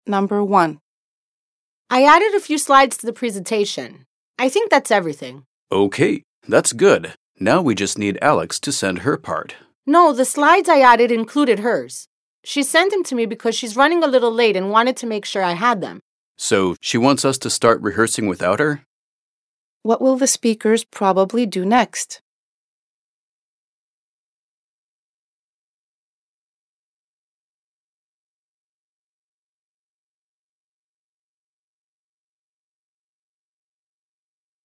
number 1. I added a few slides to the presentation. I think that's everything. Okay, that's good. Now we just need Alex to send her part. No, the slides I added included hers. She sent them to me because she's running a little late and wanted to make sure I had them. So she wants us to start rehearsing without her? What will the speakers probably do next?